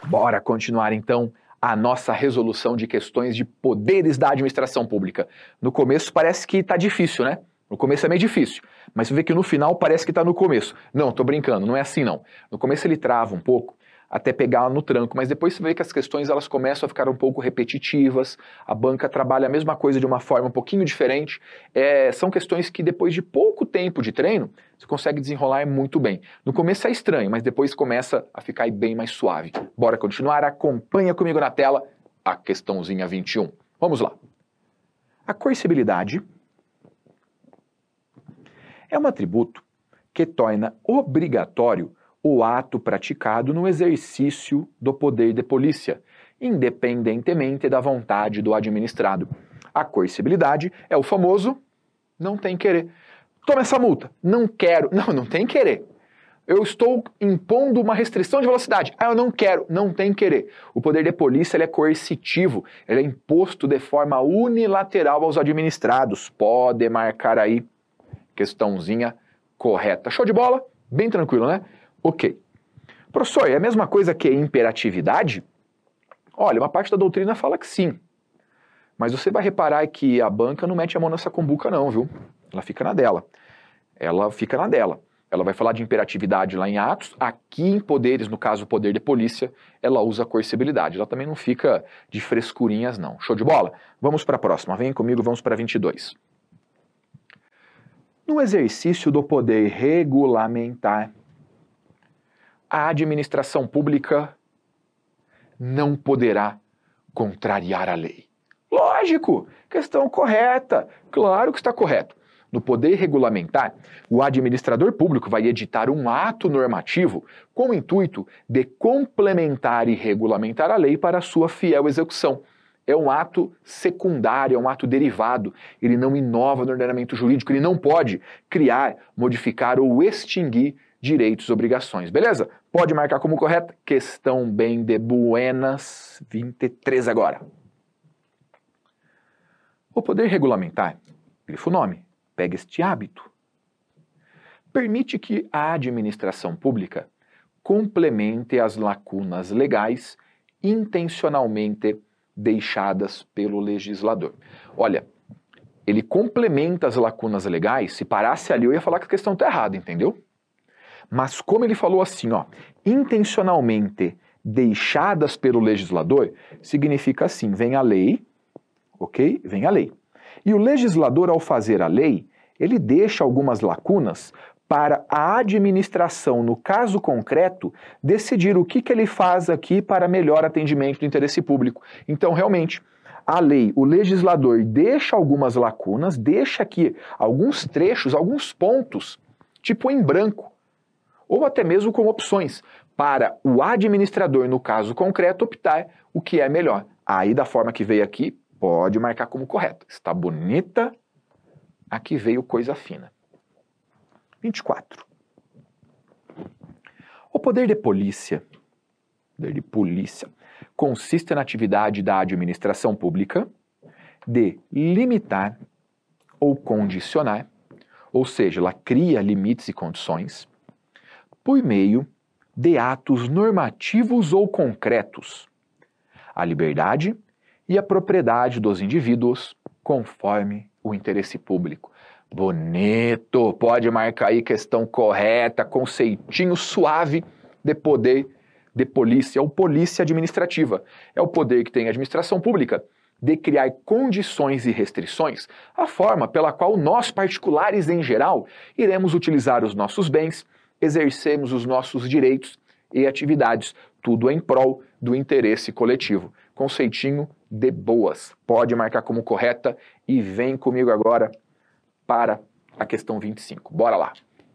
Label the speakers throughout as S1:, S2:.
S1: Bora continuar então a nossa resolução de questões de poderes da administração pública. No começo parece que tá difícil, né? No começo é meio difícil, mas você vê que no final parece que tá no começo. Não, tô brincando, não é assim não. No começo ele trava um pouco, até pegar no tranco, mas depois você vê que as questões elas começam a ficar um pouco repetitivas, a banca trabalha a mesma coisa de uma forma um pouquinho diferente, são questões que depois de pouco tempo de treino, você consegue desenrolar muito bem. No começo é estranho, mas depois começa a ficar bem mais suave. Bora continuar? Acompanha comigo na tela a questãozinha 21. Vamos lá. A coercibilidade é um atributo que torna obrigatório o ato praticado no exercício do poder de polícia, independentemente da vontade do administrado. A coercibilidade é o famoso não tem querer. Toma essa multa. Não quero. Não tem querer. Eu estou impondo uma restrição de velocidade. Eu não quero. Não tem querer. O poder de polícia ele é coercitivo. Ele é imposto de forma unilateral aos administrados. Pode marcar aí. Questãozinha correta. Show de bola? Bem tranquilo, né? Ok. Professor, é a mesma coisa que imperatividade? Olha, uma parte da doutrina fala que sim. Mas você vai reparar que a banca não mete a mão nessa cumbuca não, viu? Ela fica na dela. Ela vai falar de imperatividade lá em Atos, aqui em poderes, no caso o poder de polícia, ela usa a coercibilidade. Ela também não fica de frescurinhas não. Show de bola? Vamos para a próxima. Vem comigo, vamos para 22. No exercício do poder regulamentar, a administração pública não poderá contrariar a lei. Lógico, questão correta, claro que está correto. No poder regulamentar, o administrador público vai editar um ato normativo com o intuito de complementar e regulamentar a lei para a sua fiel execução. É um ato secundário, é um ato derivado. Ele não inova no ordenamento jurídico, ele não pode criar, modificar ou extinguir direitos e obrigações. Beleza? Pode marcar como correta. Questão bem de buenas, 23 agora. O poder regulamentar, grifo nome, pega este hábito, permite que a administração pública complemente as lacunas legais intencionalmente deixadas pelo legislador. Olha, ele complementa as lacunas legais, se parasse ali eu ia falar que a questão está errada, entendeu? Mas como ele falou assim, ó, intencionalmente deixadas pelo legislador, significa assim, vem a lei, ok? Vem a lei. E o legislador, ao fazer a lei, ele deixa algumas lacunas para a administração, no caso concreto, decidir o que ele faz aqui para melhor atendimento do interesse público. Então, realmente, a lei, o legislador deixa algumas lacunas, deixa aqui alguns trechos, alguns pontos, tipo em branco, ou até mesmo com opções, para o administrador, no caso concreto, optar o que é melhor. Aí, da forma que veio aqui, pode marcar como correto. Está bonita, aqui veio coisa fina. 24. O poder de polícia consiste na atividade da administração pública de limitar ou condicionar, ou seja, ela cria limites e condições, por meio de atos normativos ou concretos, a liberdade e a propriedade dos indivíduos conforme o interesse público. Bonito! Pode marcar aí questão correta, conceitinho suave de poder de polícia, ou polícia administrativa. É o poder que tem a administração pública de criar condições e restrições, a forma pela qual nós, particulares em geral, iremos utilizar os nossos bens, exercemos os nossos direitos e atividades, tudo em prol do interesse coletivo. Conceitinho de boas. Pode marcar como correta e vem comigo agora para a questão 25. Bora lá.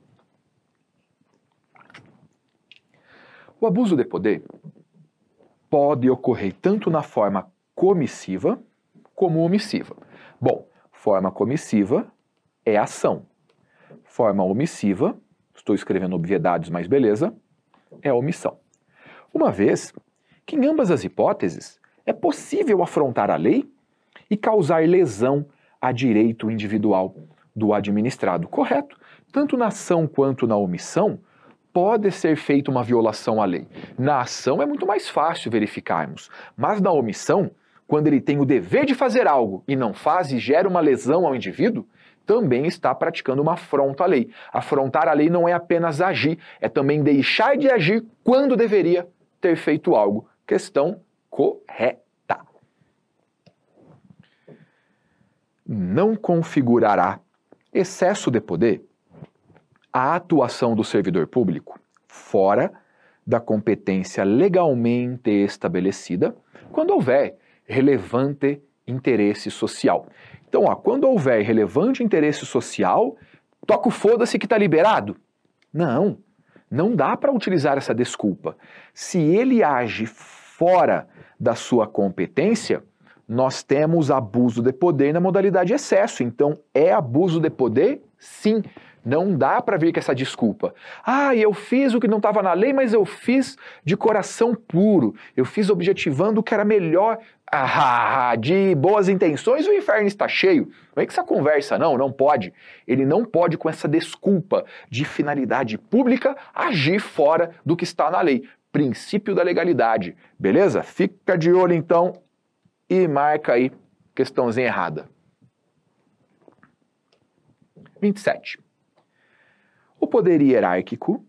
S1: O abuso de poder pode ocorrer tanto na forma comissiva como omissiva. Bom, forma comissiva é ação. Forma omissiva, estou escrevendo obviedades, mas beleza, é omissão. Uma vez que em ambas as hipóteses é possível afrontar a lei e causar lesão a direito individual do administrado. Correto? Tanto na ação quanto na omissão, pode ser feita uma violação à lei. Na ação é muito mais fácil verificarmos, mas na omissão, quando ele tem o dever de fazer algo e não faz e gera uma lesão ao indivíduo, também está praticando uma afronta à lei. Afrontar a lei não é apenas agir, é também deixar de agir quando deveria ter feito algo. Questão correta. Não configurará excesso de poder a atuação do servidor público fora da competência legalmente estabelecida quando houver relevante interesse social. Então, quando houver relevante interesse social, toca o foda-se que está liberado. Não, não dá para utilizar essa desculpa. Se ele age fora da sua competência, nós temos abuso de poder na modalidade excesso. Então, é abuso de poder? Sim. Não dá para vir com essa desculpa. Eu fiz o que não estava na lei, mas eu fiz de coração puro. Eu fiz objetivando o que era melhor. De boas intenções o inferno está cheio. Não é que essa conversa, não pode. Ele não pode, com essa desculpa de finalidade pública, agir fora do que está na lei. Princípio da legalidade. Beleza? Fica de olho então e marca aí questãozinha errada. 27. O poder hierárquico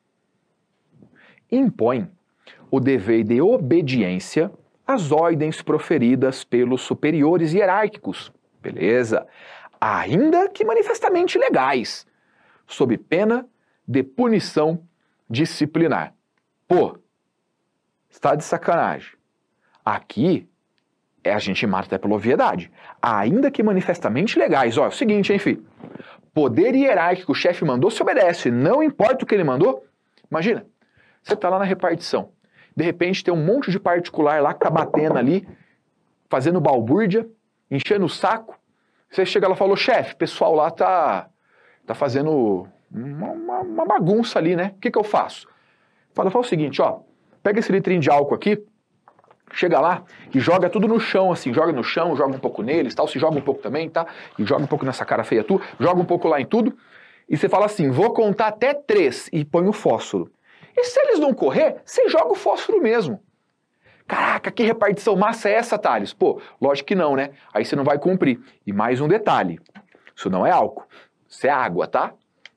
S1: impõe o dever de obediência às ordens proferidas pelos superiores hierárquicos, beleza? Ainda que manifestamente legais, sob pena de punição disciplinar. Pô, está de sacanagem. Aqui a gente mata até pela obviedade. Ainda que manifestamente legais. É o seguinte, hein, filho? Poder hierárquico, o chefe mandou, se obedece, não importa o que ele mandou. Imagina, você está lá na repartição, de repente tem um monte de particular lá que tá batendo ali, fazendo balbúrdia, enchendo o saco. Você chega lá e falou, chefe, o pessoal lá tá fazendo uma bagunça ali, né? O que eu faço? Fala o seguinte, pega esse litrinho de álcool aqui, chega lá e joga tudo no chão, assim, joga no chão, joga um pouco neles, tal, se joga um pouco também, tá? E joga um pouco nessa cara feia tua, joga um pouco lá em tudo, e você fala assim, vou contar até 3, e põe o fósforo. E se eles não correr, você joga o fósforo mesmo. Caraca, que repartição massa é essa, Thales? Pô, lógico que não, né? Aí você não vai cumprir. E mais um detalhe, isso não é álcool, isso é água, tá?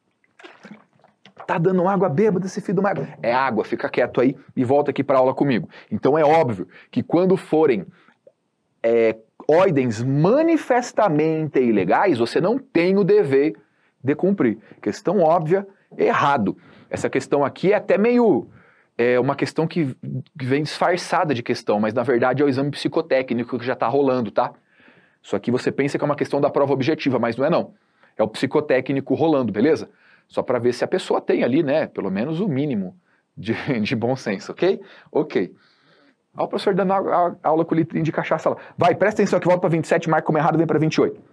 S1: Tá dando água bêbada, esse filho de uma água. É água, fica quieto aí e volta aqui para aula comigo. Então é óbvio que quando forem ordens manifestamente ilegais, você não tem o dever de cumprir. Questão óbvia, errado. Essa questão aqui é até meio... uma questão que vem disfarçada de questão, mas na verdade é o exame psicotécnico que já está rolando, tá? Isso aqui você pensa que é uma questão da prova objetiva, mas não é não. É o psicotécnico rolando, beleza? Só para ver se a pessoa tem ali, né, pelo menos o mínimo de bom senso, ok? Ok. Olha o professor dando aula com litrinho de cachaça lá. Vai, presta atenção que volta para 27, marca como errado, vem para 28.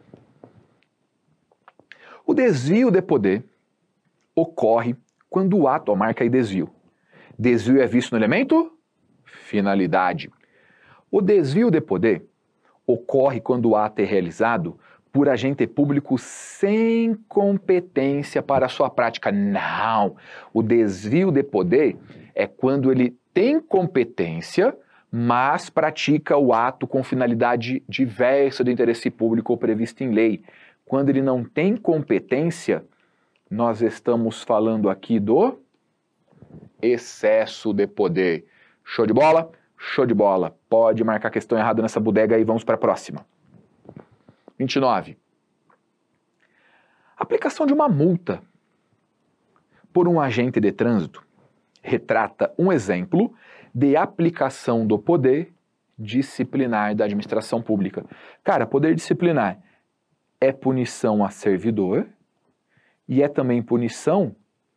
S1: O desvio de poder ocorre quando o ato, marca aí desvio. Desvio é visto no elemento? Finalidade. O desvio de poder ocorre quando o ato é realizado por agente público sem competência para a sua prática. Não! O desvio de poder é quando ele tem competência, mas pratica o ato com finalidade diversa do interesse público ou previsto em lei. Quando ele não tem competência, nós estamos falando aqui do excesso de poder. Show de bola? Show de bola. Pode marcar a questão errada nessa bodega e vamos para a próxima. 29. Aplicação de uma multa por um agente de trânsito retrata um exemplo de aplicação do poder disciplinar da administração pública. Cara, poder disciplinar é punição a servidor e é também punição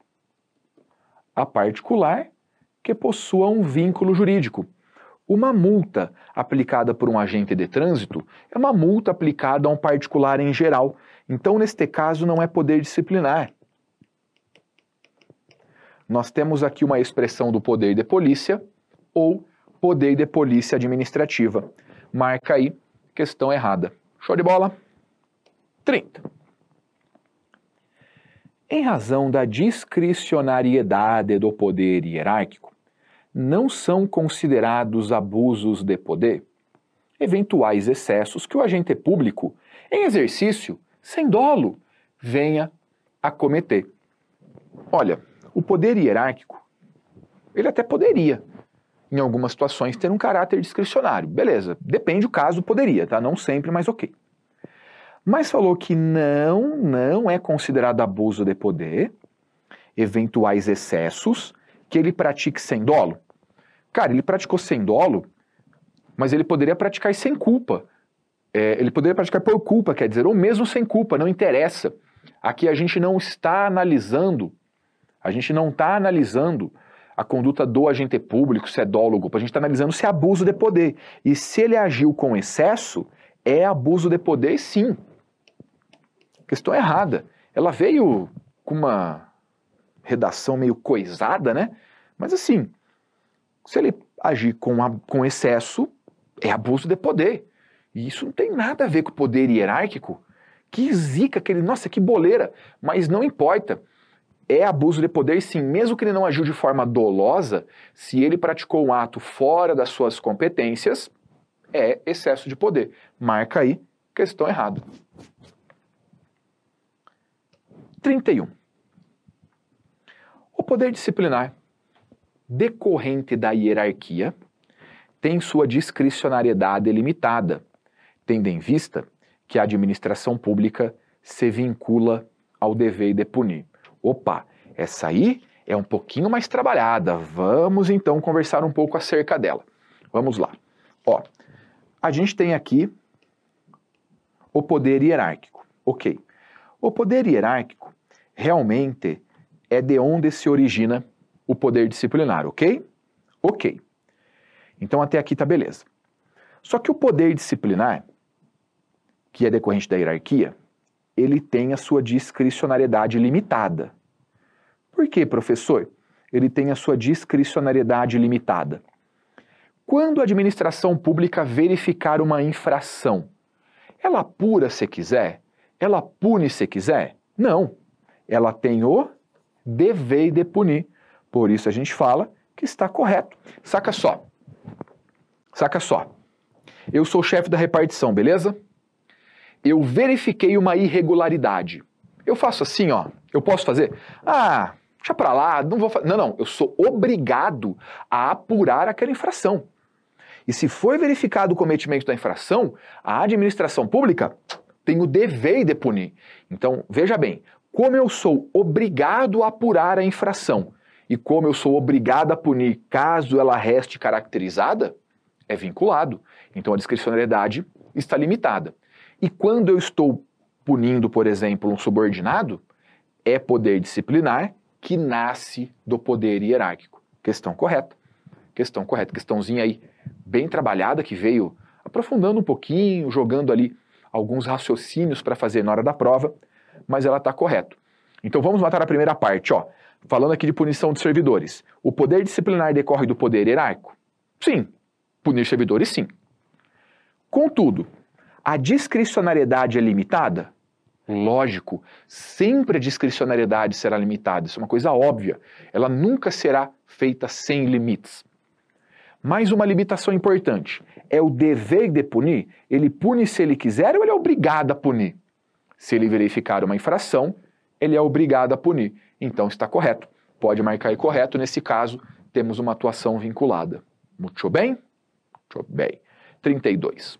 S1: a particular que possua um vínculo jurídico. Uma multa aplicada por um agente de trânsito é uma multa aplicada a um particular em geral. Então, neste caso, não é poder disciplinar. Nós temos aqui uma expressão do poder de polícia ou poder de polícia administrativa. Marca aí, questão errada. Show de bola? 30. Em razão da discricionariedade do poder hierárquico, não são considerados abusos de poder eventuais excessos que o agente público, em exercício, sem dolo, venha a cometer. Olha, o poder hierárquico, ele até poderia, em algumas situações, ter um caráter discricionário. Beleza, depende do caso, poderia, tá? Não sempre, mas ok. Mas falou que não é considerado abuso de poder, eventuais excessos, que ele pratique sem dolo. Cara, ele praticou sem dolo, mas ele poderia praticar sem culpa. Ele poderia praticar por culpa, quer dizer, ou mesmo sem culpa, não interessa. Aqui a gente não está analisando, a conduta do agente público, se é dolo ou culpa, a gente está analisando se é abuso de poder. E se ele agiu com excesso, é abuso de poder, sim. Questão errada. Ela veio com uma redação meio coisada, né? Mas assim, se ele agir com excesso, é abuso de poder. E isso não tem nada a ver com o poder hierárquico. Que zica, nossa, que boleira. Mas não importa. É abuso de poder, sim. Mesmo que ele não agiu de forma dolosa, se ele praticou um ato fora das suas competências, é excesso de poder. Marca aí, questão errada. 31. O poder disciplinar decorrente da hierarquia tem sua discricionariedade limitada, tendo em vista que a administração pública se vincula ao dever de punir. Opa, essa aí é um pouquinho mais trabalhada. Vamos então conversar um pouco acerca dela. Vamos lá. Ó, a gente tem aqui o poder hierárquico. Ok. O poder hierárquico realmente é de onde se origina o poder disciplinar, ok? Ok. Então até aqui tá beleza. Só que o poder disciplinar, que é decorrente da hierarquia, ele tem a sua discricionariedade limitada. Por que, professor? Ele tem a sua discricionariedade limitada. Quando a administração pública verificar uma infração, ela apura se quiser? Ela pune se quiser? Não. Ela tem o dever de punir. Por isso a gente fala que está correto. Saca só. Eu sou o chefe da repartição, beleza? Eu verifiquei uma irregularidade. Eu faço assim, ó. Eu posso fazer? Ah, deixa pra lá, não vou fazer. Não. Eu sou obrigado a apurar aquela infração. E se for verificado o cometimento da infração, a administração pública tem o dever de punir. Então, veja bem, como eu sou obrigado a apurar a infração e como eu sou obrigado a punir caso ela reste caracterizada, é vinculado. Então a discricionariedade está limitada. E quando eu estou punindo, por exemplo, um subordinado, é poder disciplinar que nasce do poder hierárquico. Questão correta. Questãozinha aí bem trabalhada que veio aprofundando um pouquinho, jogando ali alguns raciocínios para fazer na hora da prova, mas ela está correta. Então vamos matar a primeira parte, ó. Falando aqui de punição de servidores. O poder disciplinar decorre do poder hierárquico? Sim. Punir servidores, sim. Contudo, a discricionariedade é limitada? Lógico, sempre a discricionariedade será limitada, isso é uma coisa óbvia. Ela nunca será feita sem limites. Mais uma limitação importante, é o dever de punir? Ele pune se ele quiser ou ele é obrigado a punir? Se ele verificar uma infração, ele é obrigado a punir. Então está correto. Pode marcar aí correto, nesse caso temos uma atuação vinculada. Muito bem? Muito bem. 32.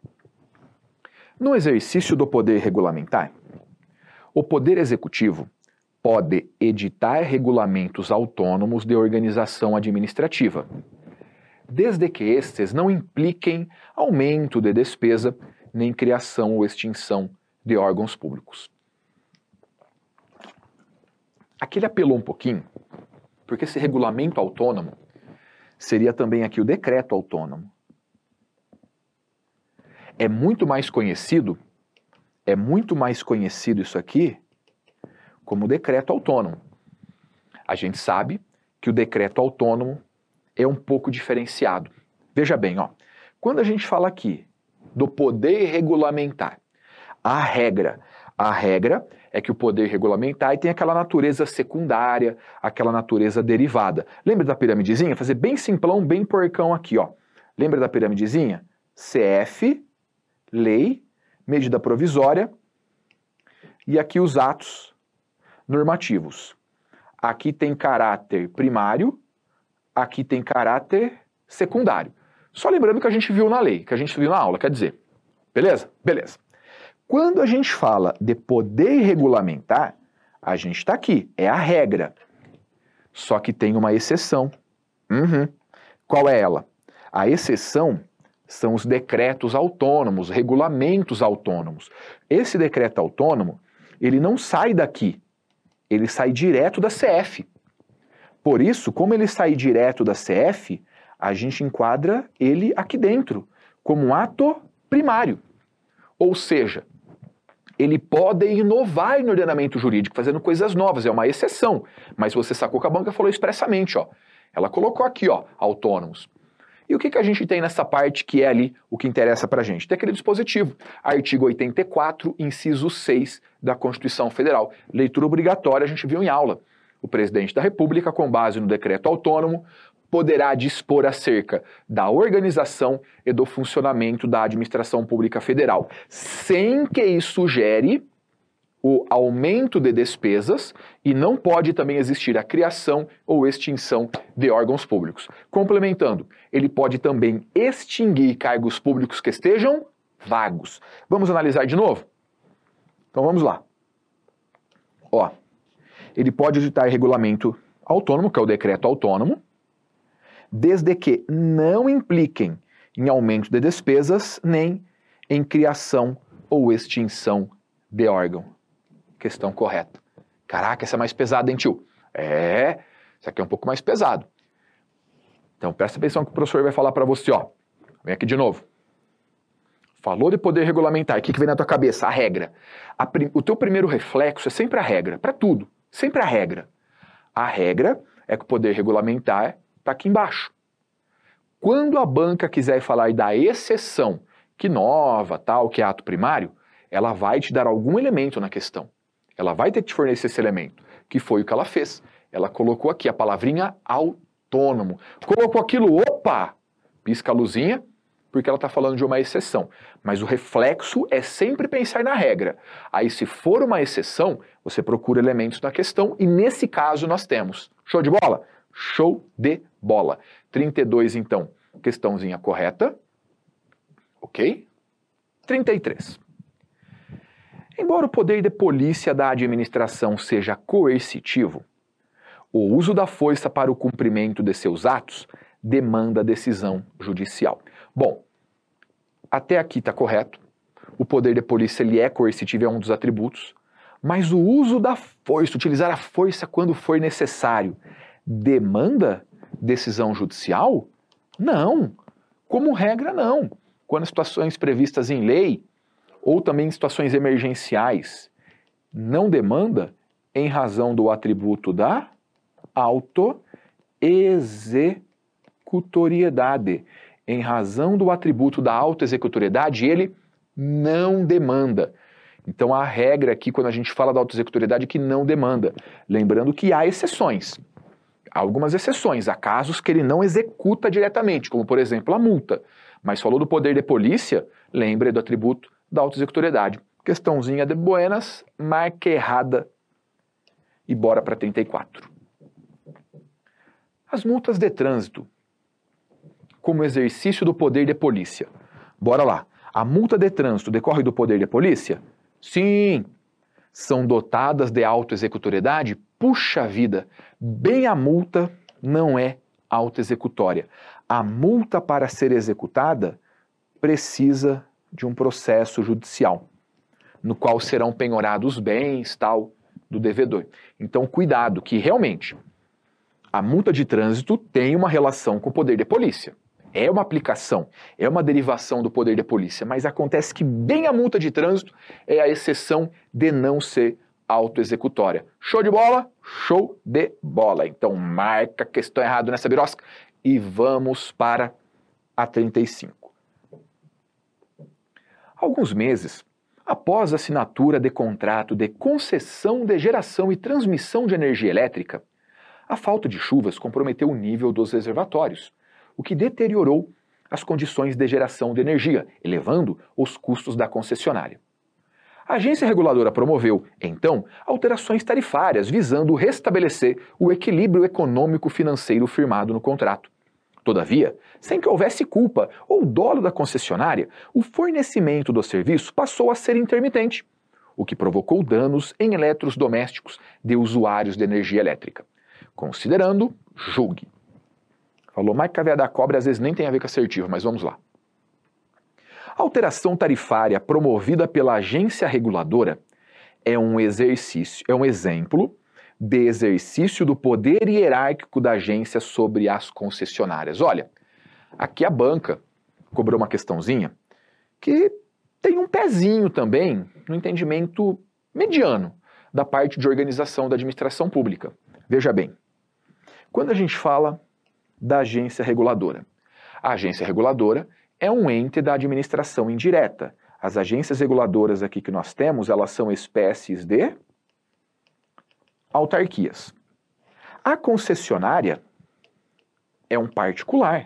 S1: No exercício do poder regulamentar, o Poder Executivo pode editar regulamentos autônomos de organização administrativa, desde que estes não impliquem aumento de despesa nem criação ou extinção de órgãos públicos. Aqui ele apelou um pouquinho, porque esse regulamento autônomo seria também aqui o decreto autônomo. É muito mais conhecido isso aqui como decreto autônomo. A gente sabe que o decreto autônomo é um pouco diferenciado. Veja bem, ó, quando a gente fala aqui do poder regulamentar, a regra é que o poder regulamentar tem aquela natureza secundária, aquela natureza derivada. Lembra da piramidezinha? Fazer bem simplão, bem porcão aqui, ó. Lembra da piramidezinha? CF, lei, medida provisória e aqui os atos normativos. Aqui tem caráter primário, aqui tem caráter secundário. Só lembrando que a gente viu na lei, que a gente viu na aula, quer dizer. Beleza? Beleza. Quando a gente fala de poder regulamentar, a gente está aqui, é a regra. Só que tem uma exceção. Qual é ela? A exceção são os decretos autônomos, regulamentos autônomos. Esse decreto autônomo, ele não sai daqui, ele sai direto da CF. Por isso, como ele sai direto da CF, a gente enquadra ele aqui dentro, como um ato primário. Ou seja, ele pode inovar no ordenamento jurídico, fazendo coisas novas, é uma exceção. Mas você sacou que a banca falou expressamente, ó. Ela colocou aqui, ó, autônomos. E o que a gente tem nessa parte que é ali o que interessa pra gente? Tem aquele dispositivo, artigo 84, inciso 6 da Constituição Federal. Leitura obrigatória, a gente viu em aula. O presidente da República, com base no decreto autônomo, poderá dispor acerca da organização e do funcionamento da administração pública federal, sem que isso gere o aumento de despesas e não pode também existir a criação ou extinção de órgãos públicos. Complementando, ele pode também extinguir cargos públicos que estejam vagos. Vamos analisar de novo? Então vamos lá. Ó, ele pode editar regulamento autônomo, que é o decreto autônomo, desde que não impliquem em aumento de despesas nem em criação ou extinção de órgão. Questão correta. Caraca, essa é mais pesada, hein, tio? É, isso aqui é um pouco mais pesado. Então presta atenção que o professor vai falar para você, ó. Vem aqui de novo. Falou de poder regulamentar, o que vem na tua cabeça? A regra. O teu primeiro reflexo é sempre a regra, para tudo. Sempre a regra. A regra é que o poder regulamentar está aqui embaixo. Quando a banca quiser falar da exceção, que inova, tal, que é ato primário, ela vai te dar algum elemento na questão. Ela vai ter que te fornecer esse elemento, que foi o que ela fez. Ela colocou aqui a palavrinha autônomo. Colocou aquilo, opa, pisca a luzinha, porque ela está falando de uma exceção. Mas o reflexo é sempre pensar na regra. Aí, se for uma exceção, você procura elementos na questão, e nesse caso nós temos. Show de bola? Show de bola. 32, então, questãozinha correta. Ok? 33. Embora o poder de polícia da administração seja coercitivo, o uso da força para o cumprimento de seus atos demanda decisão judicial. Bom, até aqui está correto. O poder de polícia ele é coercitivo, é um dos atributos. Mas o uso da força, utilizar a força quando for necessário, demanda decisão judicial? Não. Como regra, não. Quando situações previstas em lei, ou também em situações emergenciais, não demanda em razão do atributo da autoexecutoriedade. Em razão do atributo da autoexecutoriedade, ele não demanda. Então a regra aqui, quando a gente fala da autoexecutoriedade, é que não demanda. Lembrando que há exceções. Há algumas exceções, há casos que ele não executa diretamente, como por exemplo a multa. Mas falou do poder de polícia, lembre do atributo da autoexecutoriedade. Questãozinha de buenas, marca errada e bora para 34. As multas de trânsito como exercício do poder de polícia. Bora lá. A multa de trânsito decorre do poder de polícia? Sim. São dotadas de autoexecutoriedade? Puxa vida, bem a multa não é autoexecutória. A multa para ser executada precisa de um processo judicial, no qual serão penhorados os bens, tal, do devedor. Então, cuidado, que realmente a multa de trânsito tem uma relação com o poder de polícia. É uma aplicação, é uma derivação do poder de polícia, mas acontece que bem a multa de trânsito é a exceção de não ser autoexecutória. Show de bola? Show de bola. Então marca a questão errada nessa birosca e vamos para a 35. Há alguns meses, Após a assinatura de contrato de concessão de geração e transmissão de energia elétrica, a falta de chuvas comprometeu o nível dos reservatórios, o que deteriorou as condições de geração de energia, elevando os custos da concessionária. A agência reguladora promoveu, então, alterações tarifárias visando restabelecer o equilíbrio econômico-financeiro firmado no contrato. Todavia, sem que houvesse culpa ou dolo da concessionária, o fornecimento do serviço passou a ser intermitente, o que provocou danos em eletrodomésticos de usuários de energia elétrica. Considerando, julgue. Falou mais que a veia da cobra, às vezes nem tem a ver com assertivo, mas vamos lá. A alteração tarifária promovida pela agência reguladora é um exemplo de exercício do poder hierárquico da agência sobre as concessionárias. Olha, aqui a banca cobrou uma questãozinha que tem um pezinho também no entendimento mediano da parte de organização da administração pública. Veja bem, quando a gente fala da agência reguladora, a agência reguladora é um ente da administração indireta. As agências reguladoras aqui que nós temos, elas são espécies de autarquias. A concessionária é um particular.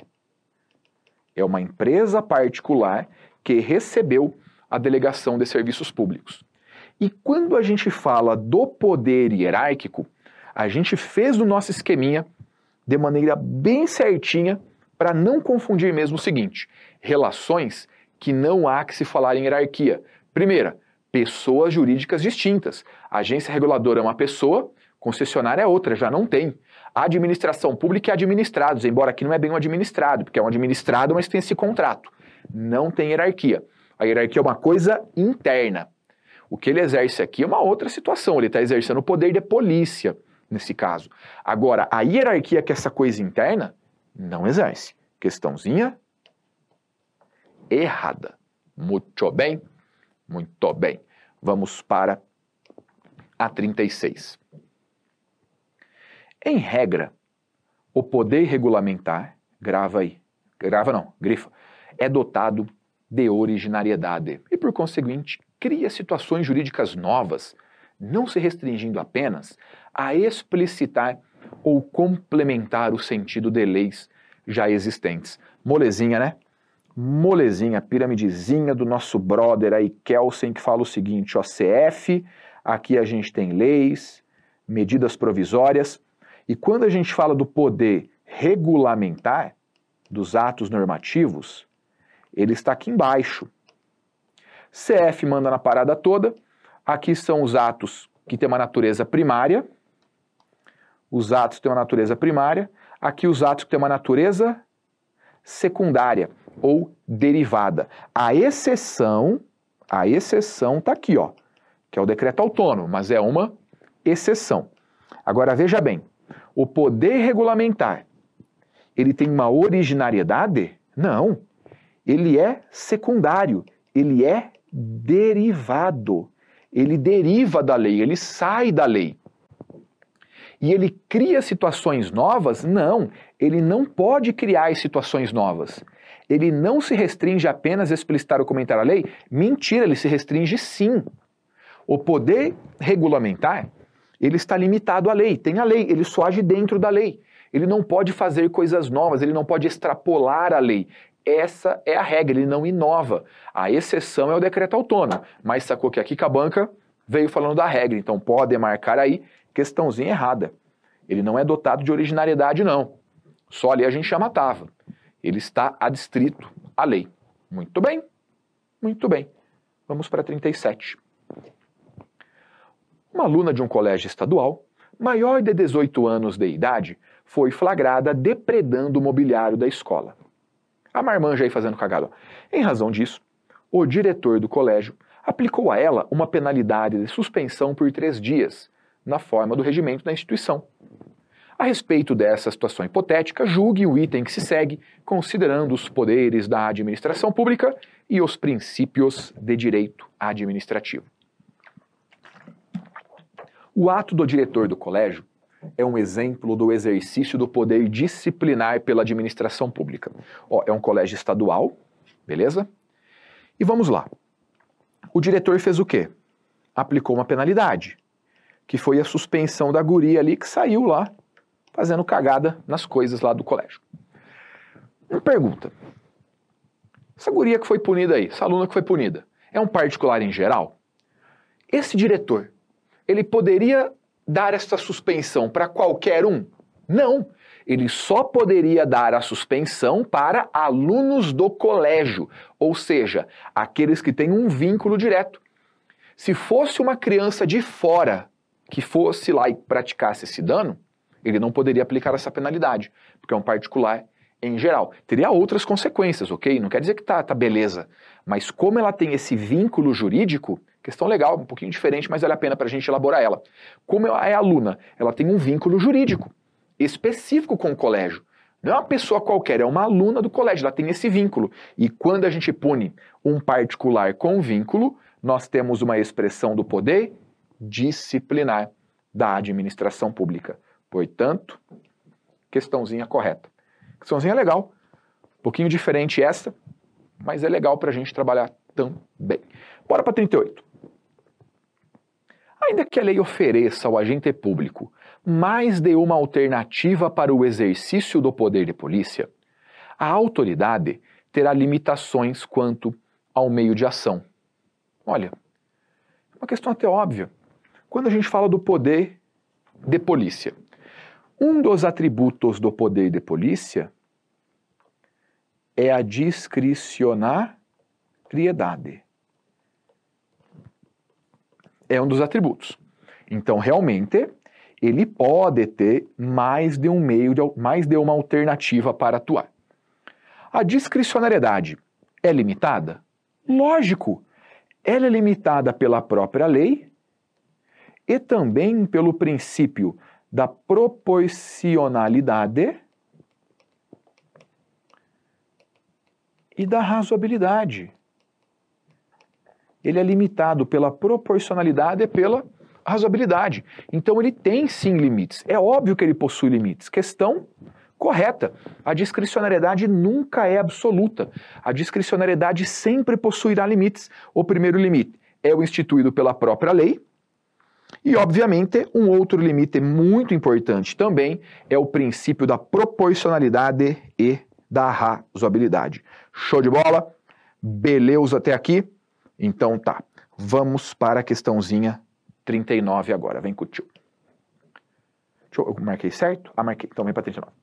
S1: É uma empresa particular que recebeu a delegação de serviços públicos. E quando a gente fala do poder hierárquico, a gente fez o nosso esqueminha de maneira bem certinha para não confundir mesmo o seguinte: relações que não há que se falar em hierarquia. Primeira, pessoas jurídicas distintas. A agência reguladora é uma pessoa, concessionária é outra, já não tem. A administração pública é administrados, embora aqui não é bem um administrado, porque é um administrado, mas tem esse contrato. Não tem hierarquia. A hierarquia é uma coisa interna. O que ele exerce aqui é uma outra situação, ele está exercendo o poder de polícia, nesse caso. Agora, a hierarquia, que é essa coisa interna, não exerce. Questãozinha errada. Muito bem? Muito bem. Vamos para a 36. Em regra, o poder regulamentar, grava aí, grava não, grifa, é dotado de originariedade e, por conseguinte, cria situações jurídicas novas, não se restringindo apenas a explicitar ou complementar o sentido de leis já existentes. Molezinha, né? Molezinha, piramidezinha do nosso brother aí, Kelsen, que fala o seguinte, ó, CF, aqui a gente tem leis, medidas provisórias, e quando a gente fala do poder regulamentar, dos atos normativos, ele está aqui embaixo. CF manda na parada toda, aqui são os atos que têm uma natureza primária, os atos que têm uma natureza primária, aqui os atos que têm uma natureza secundária ou derivada. A exceção está aqui, ó, que é o decreto autônomo, mas é uma exceção. Agora veja bem, o poder regulamentar, ele tem uma originariedade? Não. Ele é secundário, ele é derivado. Ele deriva da lei, ele sai da lei. E ele cria situações novas? Não, ele não pode criar situações novas. Ele não se restringe apenas a explicitar ou comentar a lei? Mentira, ele se restringe sim. O poder regulamentar, ele está limitado à lei, tem a lei, ele só age dentro da lei. Ele não pode fazer coisas novas, ele não pode extrapolar a lei. Essa é a regra, ele não inova. A exceção é o decreto autônomo, mas sacou que aqui que a banca veio falando da regra, então pode marcar aí questãozinha errada. Ele não é dotado de originariedade, não. Só ali a gente já matava. Ele está adstrito à lei. Muito bem, muito bem. Vamos para 37. Uma aluna de um colégio estadual, maior de 18 anos de idade, foi flagrada depredando o mobiliário da escola. A marmanja aí fazendo cagada. Em razão disso, o diretor do colégio aplicou a ela uma penalidade de suspensão por 3 dias, na forma do regimento da instituição. A respeito dessa situação hipotética, julgue o item que se segue, considerando os poderes da administração pública e os princípios de direito administrativo. O ato do diretor do colégio é um exemplo do exercício do poder disciplinar pela administração pública. Ó, é um colégio estadual, beleza? E vamos lá. O diretor fez o quê? Aplicou uma penalidade, que foi a suspensão da guria ali que saiu lá fazendo cagada nas coisas lá do colégio. Uma pergunta. Essa guria que foi punida aí, essa aluna que foi punida, é um particular em geral? Esse diretor, ele poderia dar essa suspensão para qualquer um? Não. Ele só poderia dar a suspensão para alunos do colégio, ou seja, aqueles que têm um vínculo direto. Se fosse uma criança de fora que fosse lá e praticasse esse dano, ele não poderia aplicar essa penalidade, porque é um particular em geral. Teria outras consequências, ok? Não quer dizer que tá beleza, mas como ela tem esse vínculo jurídico, questão legal, um pouquinho diferente, mas vale a pena para a gente elaborar ela. Como ela é aluna, ela tem um vínculo jurídico específico com o colégio. Não é uma pessoa qualquer, é uma aluna do colégio, ela tem esse vínculo. E quando a gente pune um particular com vínculo, nós temos uma expressão do poder disciplinar da administração pública. Portanto, questãozinha correta. Questãozinha legal, um pouquinho diferente essa, mas é legal para a gente trabalhar também. Bora para 38. Ainda que a lei ofereça ao agente público mais de uma alternativa para o exercício do poder de polícia, a autoridade terá limitações quanto ao meio de ação. Olha, é uma questão até óbvia. Quando a gente fala do poder de polícia, um dos atributos do poder de polícia é a discricionariedade. É um dos atributos. Então, realmente, ele pode ter mais de uma alternativa para atuar. A discricionariedade é limitada? Lógico, ela é limitada pela própria lei e também pelo princípio da proporcionalidade e da razoabilidade. Ele é limitado pela proporcionalidade e pela razoabilidade. Então ele tem sim limites. É óbvio que ele possui limites. Questão correta. A discricionariedade nunca é absoluta. A discricionariedade sempre possuirá limites. O primeiro limite é o instituído pela própria lei. E, obviamente, um outro limite muito importante também é o princípio da proporcionalidade e da razoabilidade. Show de bola? Beleza até aqui? Então tá. Vamos para a questãozinha 39 agora. Vem com o tio. Eu marquei certo? Ah, marquei. Então vem para 39.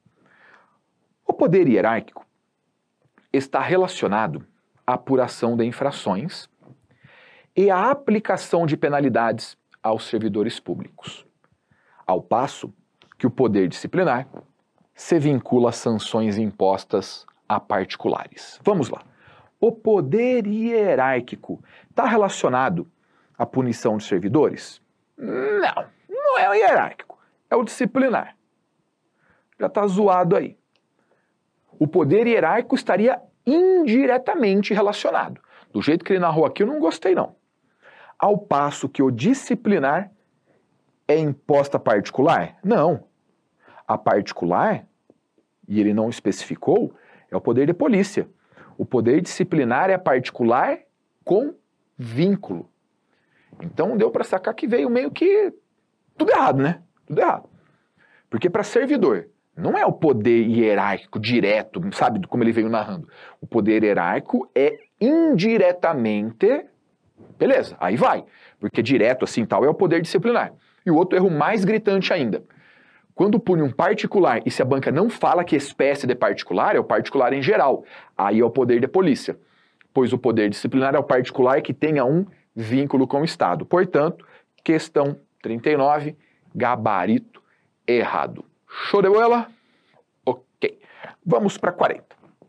S1: O poder hierárquico está relacionado à apuração de infrações e à aplicação de penalidades aos servidores públicos, ao passo que o poder disciplinar se vincula a sanções impostas a particulares. Vamos lá. O poder hierárquico está relacionado à punição de servidores? Não, não é o hierárquico, é o disciplinar. Já está zoado aí. O poder hierárquico estaria indiretamente relacionado. Do jeito que ele narrou aqui, eu não gostei não. Ao passo que o disciplinar é imposta a particular? Não. A particular, e ele não especificou, é o poder de polícia. O poder disciplinar é particular com vínculo. Então deu para sacar que veio meio que tudo errado, né? Tudo errado. Porque para servidor, não é o poder hierárquico direto, sabe como ele veio narrando. O poder hierárquico é indiretamente... Beleza, aí vai. Porque direto assim tal é o poder disciplinar. E o outro erro mais gritante ainda. Quando pune um particular e se a banca não fala que espécie de particular, é o particular em geral. Aí é o poder de polícia. Pois o poder disciplinar é o particular que tenha um vínculo com o Estado. Portanto, questão 39, gabarito errado. Show de bola? Ok. Vamos para 40.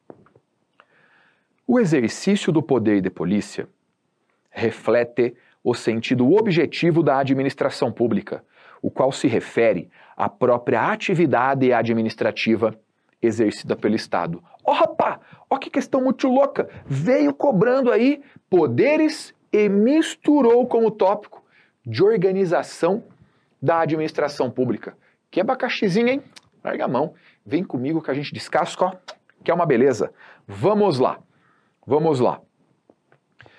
S1: O exercício do poder de polícia reflete o sentido objetivo da administração pública, o qual se refere à própria atividade administrativa exercida pelo Estado. Ó, rapá, ó que questão muito louca, veio cobrando aí poderes e misturou como tópico de organização da administração pública. Que abacaxizinho, hein? Larga a mão, vem comigo que a gente descasca, ó, que é uma beleza. Vamos lá, vamos lá.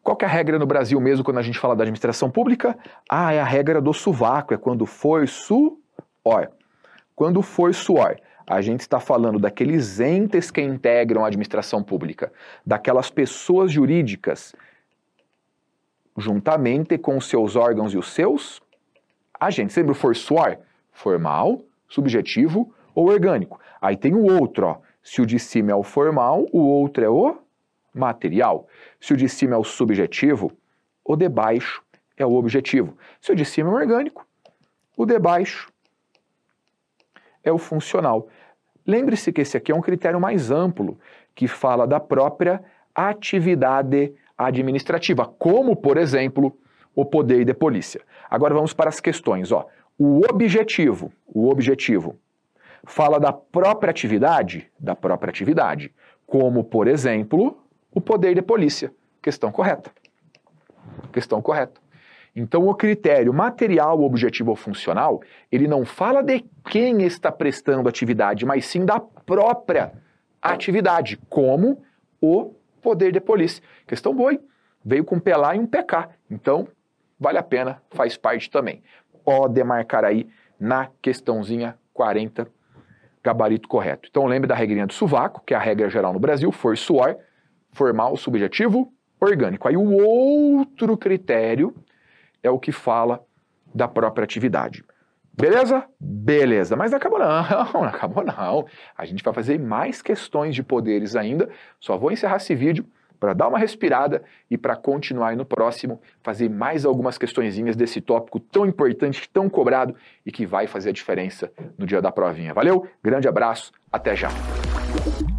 S1: Qual que é a regra no Brasil mesmo quando a gente fala da administração pública? Ah, é a regra do sovaco, é quando for suor. Quando for suor, a gente está falando daqueles entes que integram a administração pública, daquelas pessoas jurídicas, juntamente com os seus órgãos e os seus agentes. Sempre for suor, formal, subjetivo ou orgânico. Aí tem o outro, ó. Se o de cima é o formal, o outro é o material. Se o de cima é o subjetivo, o de baixo é o objetivo. Se o de cima é o orgânico, o de baixo é o funcional. Lembre-se que esse aqui é um critério mais amplo, que fala da própria atividade administrativa, como, por exemplo, o poder de polícia. Agora vamos para as questões. Ó. O objetivo fala da própria atividade, como, por exemplo, o poder de polícia. Questão correta. Questão correta. Então, o critério material, objetivo ou funcional, ele não fala de quem está prestando atividade, mas sim da própria atividade, como o poder de polícia. Questão boa, hein? Veio com um PLA e um PK. Então, vale a pena, faz parte também. Pode marcar aí na questãozinha 40, gabarito correto. Então, lembre da regrinha do sovaco, que é a regra geral no Brasil, for suor, formal, subjetivo, orgânico. Aí o outro critério é o que fala da própria atividade. Beleza? Beleza. Mas não acabou não, não acabou não. A gente vai fazer mais questões de poderes ainda. Só vou encerrar esse vídeo para dar uma respirada e para continuar aí no próximo, fazer mais algumas questõezinhas desse tópico tão importante, tão cobrado e que vai fazer a diferença no dia da provinha. Valeu? Grande abraço, até já!